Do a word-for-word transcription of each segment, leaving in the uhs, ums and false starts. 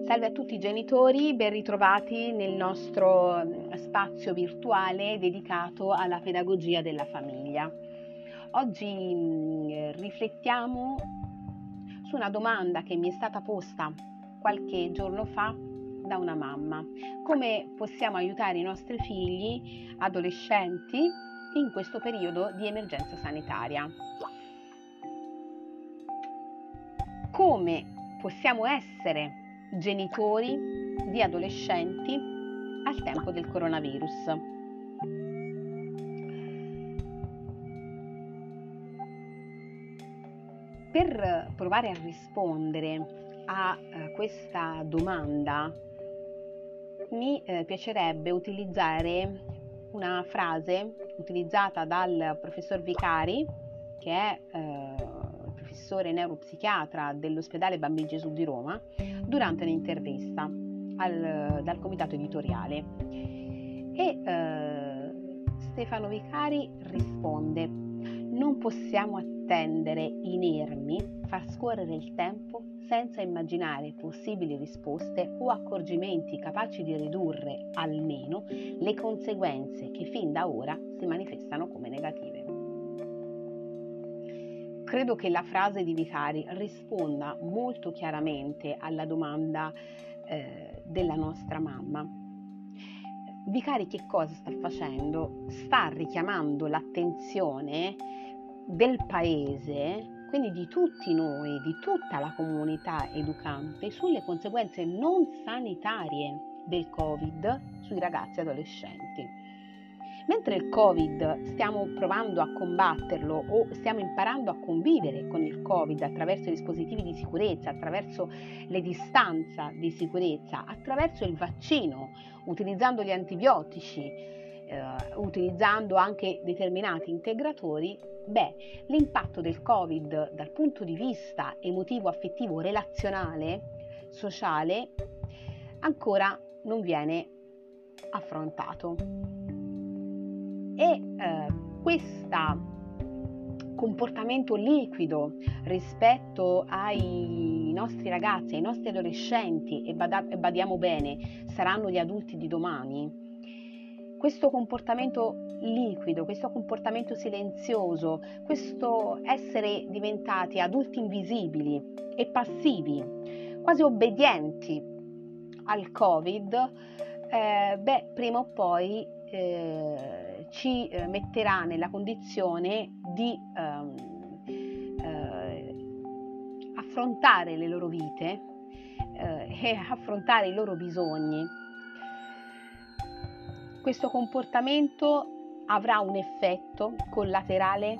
Salve a tutti i genitori, ben ritrovati nel nostro spazio virtuale dedicato alla pedagogia della famiglia. Oggi mh, riflettiamo su una domanda che mi è stata posta qualche giorno fa da una mamma. Come possiamo aiutare i nostri figli adolescenti in questo periodo di emergenza sanitaria? Come possiamo essere genitori di adolescenti al tempo del coronavirus? Per provare a rispondere a eh, questa domanda mi eh, piacerebbe utilizzare una frase utilizzata dal professor Vicari, che è eh, professore neuropsichiatra dell'ospedale Bambino Gesù di Roma, durante un'intervista al, dal comitato editoriale. E eh, Stefano Vicari risponde: non possiamo attendere inermi, far scorrere il tempo senza immaginare possibili risposte o accorgimenti capaci di ridurre almeno le conseguenze che fin da ora si manifestano come negative. Credo che la frase di Vicari risponda molto chiaramente alla domanda eh, della nostra mamma. Vicari che cosa sta facendo? Sta richiamando l'attenzione del paese, quindi di tutti noi, di tutta la comunità educante, sulle conseguenze non sanitarie del Covid sui ragazzi adolescenti. Mentre il Covid stiamo provando a combatterlo o stiamo imparando a convivere con il Covid attraverso i dispositivi di sicurezza, attraverso le distanze di sicurezza, attraverso il vaccino, utilizzando gli antibiotici, eh, utilizzando anche determinati integratori, beh, l'impatto del Covid dal punto di vista emotivo, affettivo, relazionale, sociale, ancora non viene affrontato. E eh, questo comportamento liquido rispetto ai nostri ragazzi, ai nostri adolescenti, e, bada- e badiamo bene, saranno gli adulti di domani, questo comportamento liquido, questo comportamento silenzioso, questo essere diventati adulti invisibili e passivi, quasi obbedienti al Covid, eh, beh, prima o poi eh, ci eh, metterà nella condizione di ehm, eh, affrontare le loro vite eh, e affrontare i loro bisogni. Questo comportamento avrà un effetto collaterale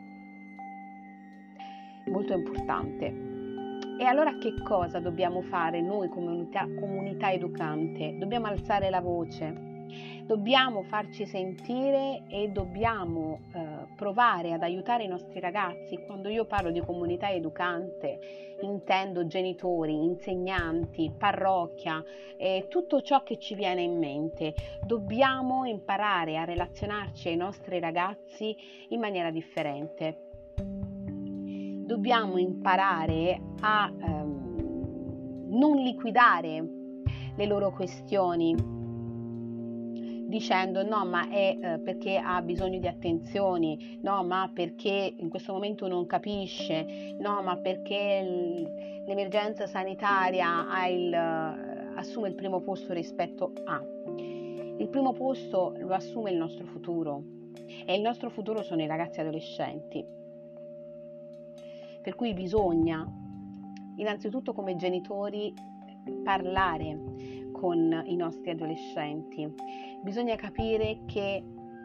molto importante. E allora che cosa dobbiamo fare noi comunità, comunità educante? Dobbiamo alzare la voce, dobbiamo farci sentire e dobbiamo eh, provare ad aiutare i nostri ragazzi. Quando io parlo di comunità educante intendo genitori, insegnanti, parrocchia, eh, tutto ciò che ci viene in mente. Dobbiamo imparare a relazionarci ai nostri ragazzi in maniera differente. Dobbiamo imparare a ehm, non liquidare le loro questioni dicendo no ma è eh, perché ha bisogno di attenzioni, no ma perché in questo momento non capisce, no ma perché l- l'emergenza sanitaria ha il, assume il primo posto rispetto a. Il primo posto lo assume il nostro futuro e il nostro futuro sono i ragazzi adolescenti. Per cui bisogna, innanzitutto come genitori, parlare con i nostri adolescenti. Bisogna capire che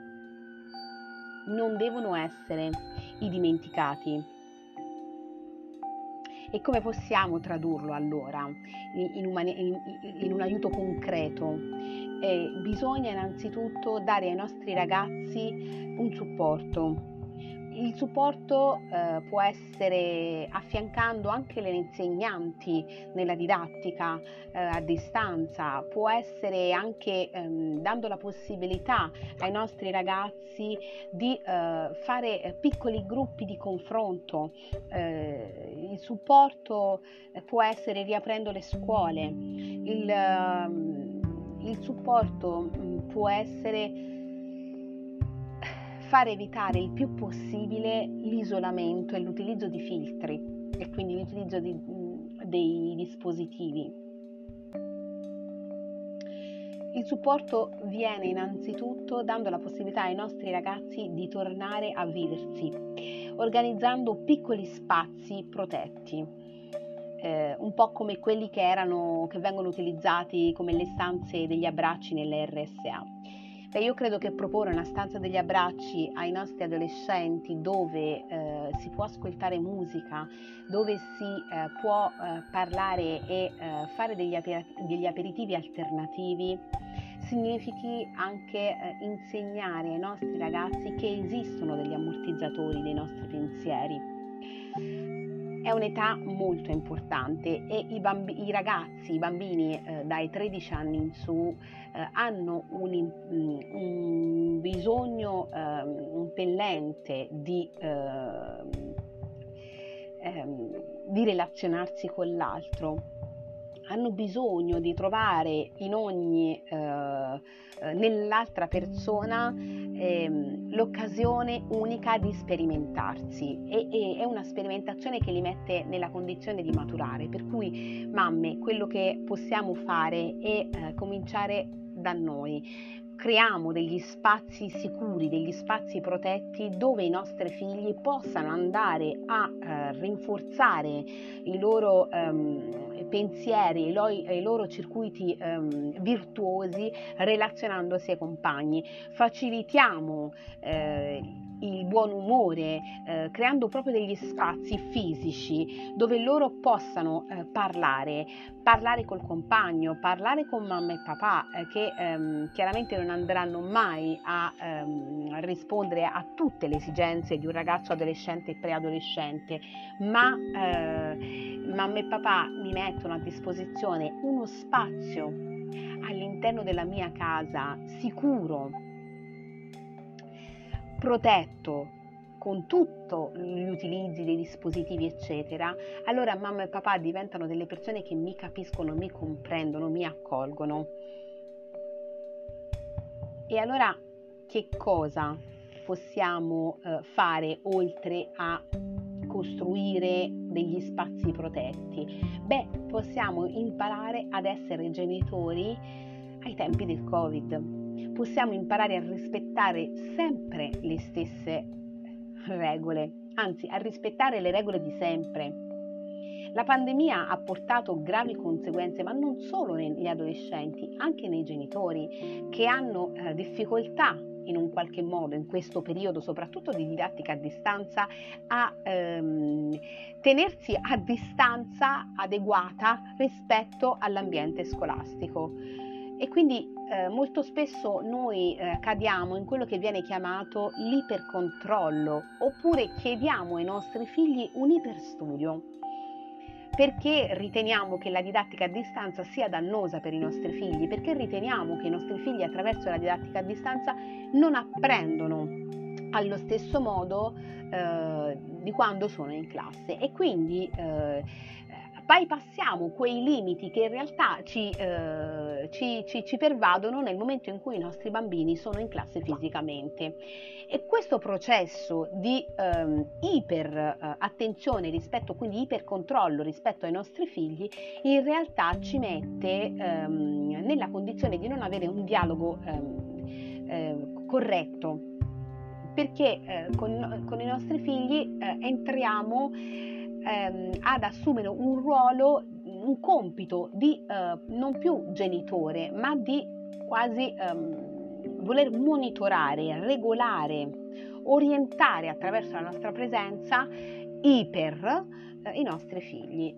non devono essere i dimenticati. E come possiamo tradurlo allora in un, in, in un aiuto concreto? Eh, bisogna innanzitutto dare ai nostri ragazzi un supporto, Il supporto eh, può essere affiancando anche le insegnanti nella didattica eh, a distanza, può essere anche ehm, dando la possibilità ai nostri ragazzi di eh, fare piccoli gruppi di confronto. Eh, il supporto può essere riaprendo le scuole, il, ehm, il supporto mh, può essere fare evitare il più possibile l'isolamento e l'utilizzo di filtri e quindi l'utilizzo di, dei dispositivi. Il supporto viene innanzitutto dando la possibilità ai nostri ragazzi di tornare a viversi, organizzando piccoli spazi protetti, eh, un po' come quelli che, erano, che vengono utilizzati come le stanze degli abbracci nelle R S A. Beh, io credo che proporre una stanza degli abbracci ai nostri adolescenti dove eh, si può ascoltare musica, dove si eh, può eh, parlare e eh, fare degli, aper- degli aperitivi alternativi, significhi anche eh, insegnare ai nostri ragazzi che esistono degli ammortizzatori dei nostri pensieri. È un'età molto importante e i, bambi- i ragazzi, i bambini eh, dai tredici anni in su eh, hanno un, un bisogno eh, impellente di, eh, ehm, di relazionarsi con l'altro. Hanno bisogno di trovare in ogni, eh, nell'altra persona ehm, l'occasione unica di sperimentarsi e, e è una sperimentazione che li mette nella condizione di maturare, per cui mamme, quello che possiamo fare è eh, cominciare da noi. Creiamo degli spazi sicuri, degli spazi protetti dove i nostri figli possano andare a eh, rinforzare i loro ehm, pensieri, i loro, i loro circuiti ehm, virtuosi relazionandosi ai compagni. Facilitiamo eh, il buon umore, eh, creando proprio degli spazi fisici dove loro possano eh, parlare, parlare col compagno, parlare con mamma e papà, eh, che ehm, chiaramente non andranno mai a ehm, rispondere a tutte le esigenze di un ragazzo adolescente e preadolescente, ma eh, mamma e papà mi mettono a disposizione uno spazio all'interno della mia casa sicuro, protetto, con tutti gli utilizzi dei dispositivi eccetera, allora mamma e papà diventano delle persone che mi capiscono, mi comprendono, mi accolgono. E allora che cosa possiamo eh, fare oltre a costruire degli spazi protetti? Beh, possiamo imparare ad essere genitori ai tempi del Covid. Possiamo imparare a rispettare sempre le stesse regole, anzi a rispettare le regole di sempre. La pandemia ha portato gravi conseguenze, ma non solo negli adolescenti, anche nei genitori che hanno eh, difficoltà in un qualche modo in questo periodo, soprattutto di didattica a distanza, a ehm, tenersi a distanza adeguata rispetto all'ambiente scolastico. E quindi eh, molto spesso noi eh, cadiamo in quello che viene chiamato l'ipercontrollo, oppure chiediamo ai nostri figli un iperstudio, perché riteniamo che la didattica a distanza sia dannosa per i nostri figli, perché riteniamo che i nostri figli attraverso la didattica a distanza non apprendono allo stesso modo eh, di quando sono in classe e quindi eh, bypassiamo quei limiti che in realtà ci, eh, ci, ci, ci pervadono nel momento in cui i nostri bambini sono in classe fisicamente. E questo processo di ehm, iper eh, attenzione rispetto, quindi ipercontrollo rispetto ai nostri figli, in realtà ci mette ehm, nella condizione di non avere un dialogo ehm, eh, corretto, perché eh, con, con i nostri figli eh, entriamo ehm, ad assumere un ruolo, un compito di eh, non più genitore, ma di quasi ehm, voler monitorare, regolare, orientare attraverso la nostra presenza iper eh, i nostri figli.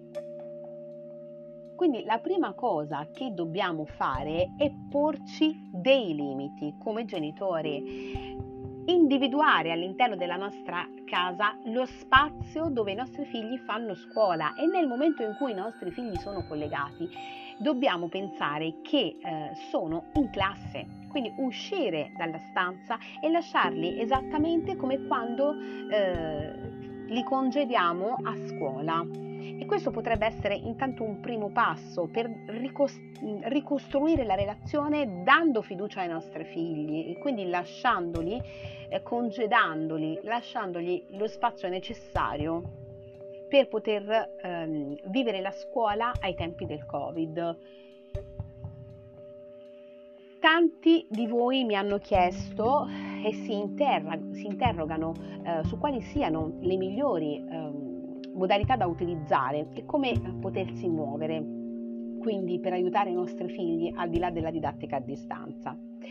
Quindi la prima cosa che dobbiamo fare è porci dei limiti come genitori. individuare all'interno della nostra casa lo spazio dove i nostri figli fanno scuola, e nel momento in cui i nostri figli sono collegati dobbiamo pensare che eh, sono in classe, quindi uscire dalla stanza e lasciarli esattamente come quando eh, li congediamo a scuola. E questo potrebbe essere intanto un primo passo per ricostruire la relazione, dando fiducia ai nostri figli e quindi lasciandoli, eh, congedandoli, lasciandogli lo spazio necessario per poter ehm, vivere la scuola ai tempi del Covid. Tanti di voi mi hanno chiesto e si, interra- si interrogano eh, su quali siano le migliori eh, modalità da utilizzare e come potersi muovere, quindi per aiutare i nostri figli al di là della didattica a distanza.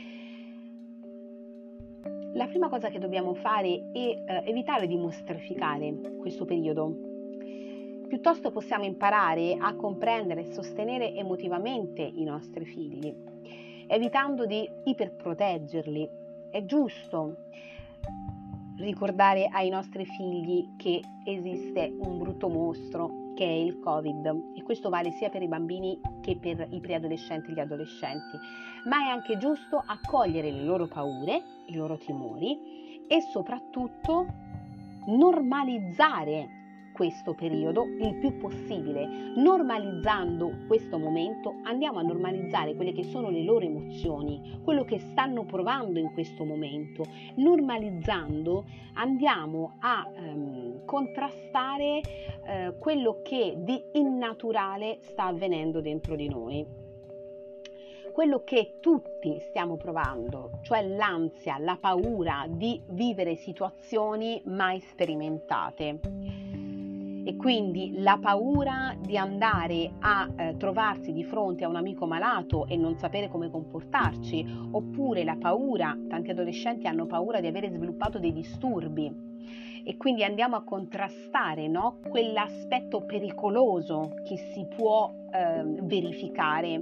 La prima cosa che dobbiamo fare è eh, evitare di mostrificare questo periodo. Piuttosto possiamo imparare a comprendere e sostenere emotivamente i nostri figli, evitando di iperproteggerli. È giusto ricordare ai nostri figli che esiste un brutto mostro che è il Covid, e questo vale sia per i bambini che per i preadolescenti e gli adolescenti, ma è anche giusto accogliere le loro paure, i loro timori e soprattutto normalizzare questo periodo il più possibile. Normalizzando questo momento andiamo a normalizzare quelle che sono le loro emozioni, quello che stanno provando in questo momento. Normalizzando andiamo a ehm, contrastare eh, quello che di innaturale sta avvenendo dentro di noi. Quello che tutti stiamo provando, cioè l'ansia, la paura di vivere situazioni mai sperimentate. E quindi la paura di andare a eh, trovarsi di fronte a un amico malato e non sapere come comportarci, oppure la paura, tanti adolescenti hanno paura di avere sviluppato dei disturbi, e quindi andiamo a contrastare, no, quell'aspetto pericoloso che si può eh, verificare.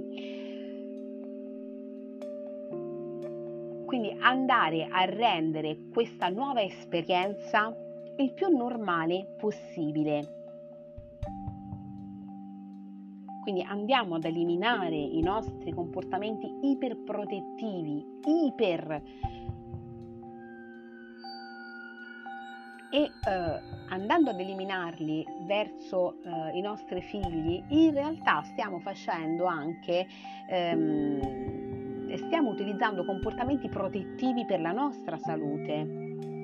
Quindi andare a rendere questa nuova esperienza il più normale possibile. Quindi andiamo ad eliminare i nostri comportamenti iperprotettivi, iper e eh, andando ad eliminarli verso eh, i nostri figli, in realtà stiamo facendo anche ehm, stiamo utilizzando comportamenti protettivi per la nostra salute.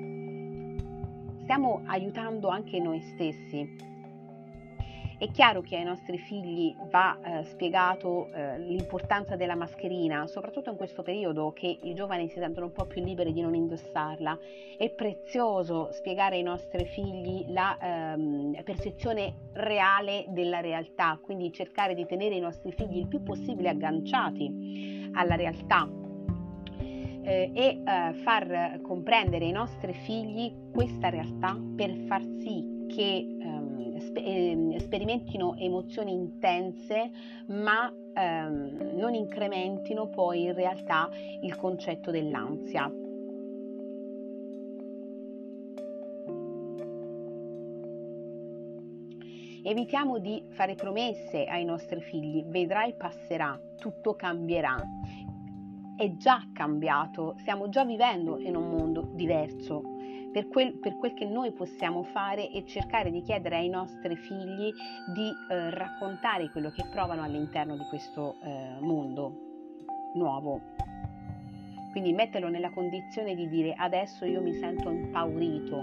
Stiamo aiutando anche noi stessi. È chiaro che ai nostri figli va eh, spiegato eh, l'importanza della mascherina, soprattutto in questo periodo che i giovani si sentono un po' più liberi di non indossarla. È prezioso spiegare ai nostri figli la ehm, percezione reale della realtà, quindi cercare di tenere i nostri figli il più possibile agganciati alla realtà. Eh, e eh, far comprendere ai nostri figli questa realtà per far sì che ehm, spe- eh, sperimentino emozioni intense, ma ehm, non incrementino poi in realtà il concetto dell'ansia. Evitiamo di fare promesse ai nostri figli: vedrai, passerà, tutto cambierà. È già cambiato, stiamo già vivendo in un mondo diverso. Per quel, per quel che noi possiamo fare è cercare di chiedere ai nostri figli di eh, raccontare quello che provano all'interno di questo eh, mondo nuovo. Quindi metterlo nella condizione di dire: adesso io mi sento impaurito.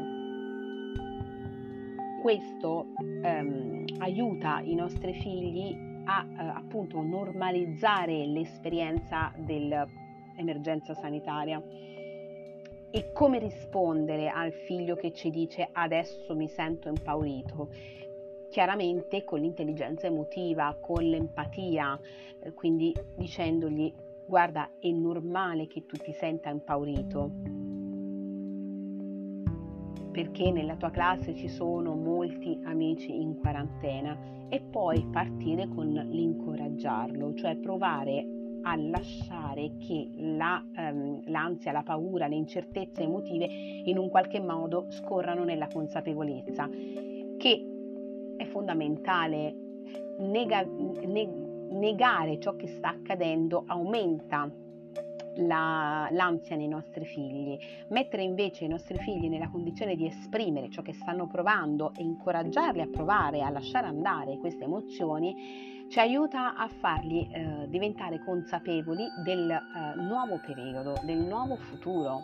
Questo ehm, aiuta i nostri figli a eh, appunto normalizzare l'esperienza dell'emergenza sanitaria. E come rispondere al figlio che ci dice: adesso mi sento impaurito? Chiaramente con l'intelligenza emotiva, con l'empatia, eh, quindi dicendogli: guarda, è normale che tu ti senta impaurito, perché nella tua classe ci sono molti amici in quarantena. E poi partire con l'incoraggiarlo, cioè provare a lasciare che la, um, l'ansia, la paura, le incertezze emotive in un qualche modo scorrano nella consapevolezza, che è fondamentale. Nega, ne, negare ciò che sta accadendo aumenta la, l'ansia nei nostri figli. Mettere invece i nostri figli nella condizione di esprimere ciò che stanno provando e incoraggiarli a provare, a lasciare andare queste emozioni, ci aiuta a farli eh, diventare consapevoli del eh, nuovo periodo, del nuovo futuro.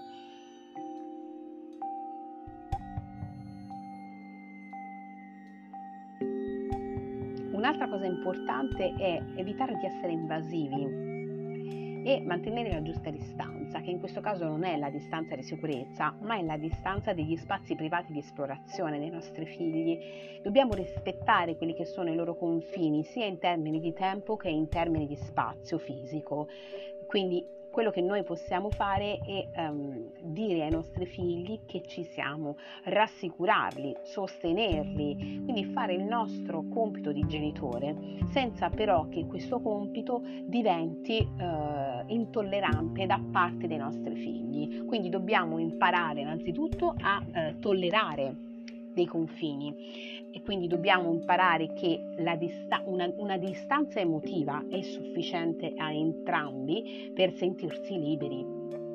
Un'altra cosa importante è evitare di essere invasivi e mantenere la giusta distanza, che in questo caso non è la distanza di sicurezza, ma è la distanza degli spazi privati di esplorazione dei nostri figli. Dobbiamo rispettare quelli che sono i loro confini, sia in termini di tempo che in termini di spazio fisico. Quindi quello che noi possiamo fare è um, dire ai nostri figli che ci siamo, rassicurarli, sostenerli, quindi fare il nostro compito di genitore, senza però che questo compito diventi uh, intollerante da parte dei nostri figli. Quindi dobbiamo imparare innanzitutto a uh, tollerare dei confini e quindi dobbiamo imparare che la dista- una, una distanza emotiva è sufficiente a entrambi per sentirsi liberi.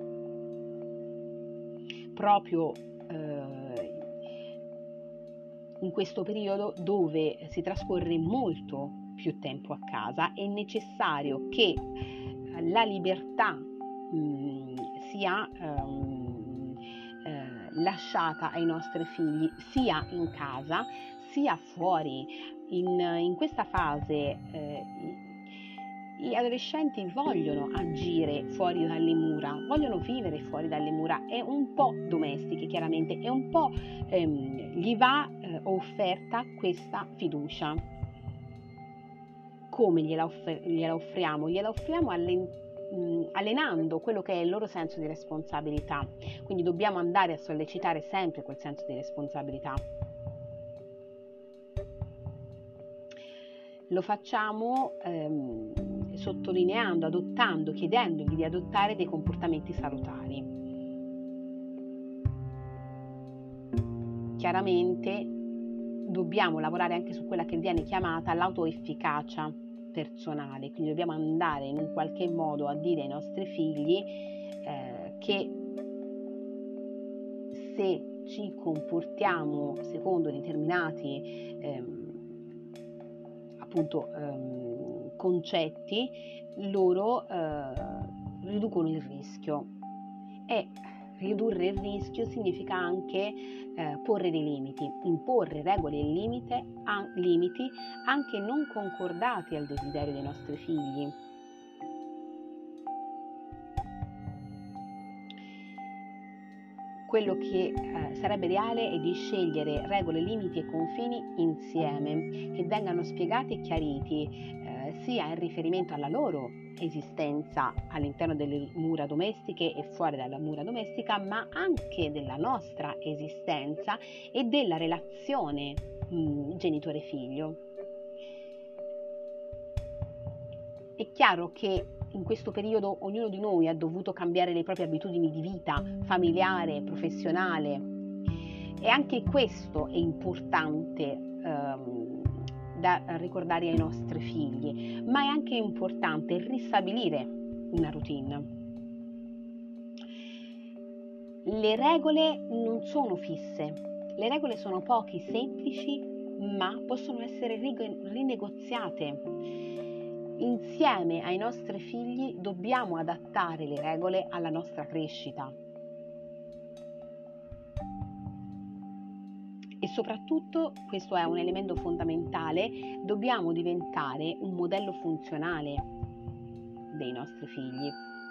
Proprio eh, in questo periodo dove si trascorre molto più tempo a casa è necessario che la libertà mh, sia um, eh, lasciata ai nostri figli sia in casa sia fuori. In, in questa fase eh, gli adolescenti vogliono agire fuori dalle mura, vogliono vivere fuori dalle mura, è un po' domestiche chiaramente, è un po' ehm, gli va eh, offerta questa fiducia. Come gliela, offer- gliela offriamo? Gliela offriamo all'interno allenando quello che è il loro senso di responsabilità, quindi dobbiamo andare a sollecitare sempre quel senso di responsabilità. Lo facciamo ehm, sottolineando, adottando, chiedendogli di adottare dei comportamenti salutari. Chiaramente dobbiamo lavorare anche su quella che viene chiamata l'autoefficacia personale, quindi dobbiamo andare in un qualche modo a dire ai nostri figli eh, che se ci comportiamo secondo determinati ehm, appunto ehm, concetti, loro eh, riducono il rischio, e ridurre il rischio significa anche eh, porre dei limiti, imporre regole e limite, a, limiti anche non concordati al desiderio dei nostri figli. Quello che eh, sarebbe ideale è di scegliere regole, limiti e confini insieme, che vengano spiegati e chiariti eh, sia in riferimento alla loro esistenza all'interno delle mura domestiche e fuori dalla mura domestica, ma anche della nostra esistenza e della relazione mh, genitore-figlio. È chiaro che in questo periodo ognuno di noi ha dovuto cambiare le proprie abitudini di vita familiare, professionale, e anche questo è importante ehm, da ricordare ai nostri figli, ma è anche importante ristabilire una routine. Le regole non sono fisse, le regole sono poche, semplici, ma possono essere rinegoziate. Insieme ai nostri figli dobbiamo adattare le regole alla nostra crescita e soprattutto, questo è un elemento fondamentale, dobbiamo diventare un modello funzionale dei nostri figli.